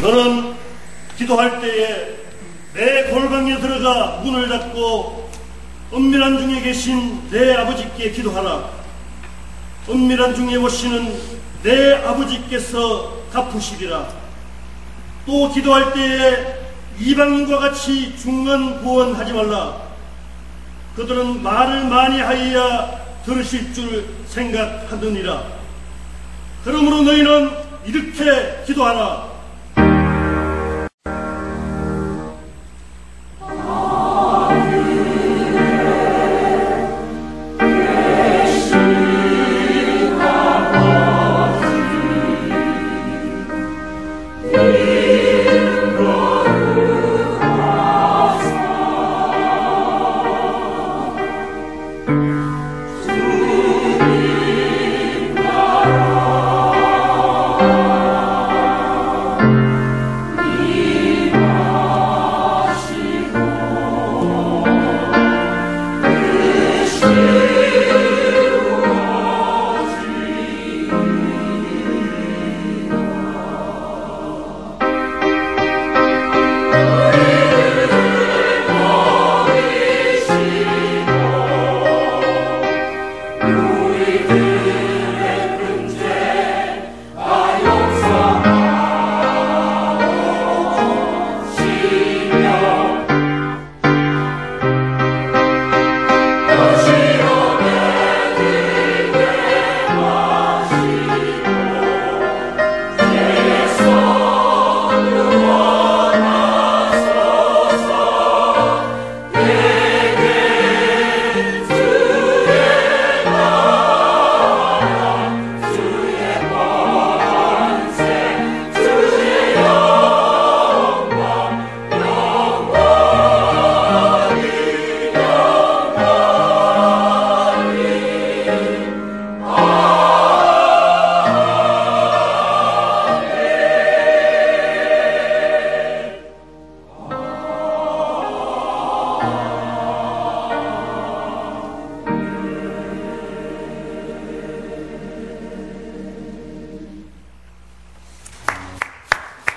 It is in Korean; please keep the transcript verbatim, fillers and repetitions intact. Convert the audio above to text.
너는 기도할 때에 내 골방에 들어가 문을 닫고 은밀한 중에 계신 내 아버지께 기도하라. 은밀한 중에 오시는 내 아버지께서 갚으시리라. 또 기도할 때에 이방인과 같이 중언 부언하지 말라. 그들은 말을 많이 하여야 들으실 줄 생각하느니라. 그러므로 너희는 이렇게 기도하라.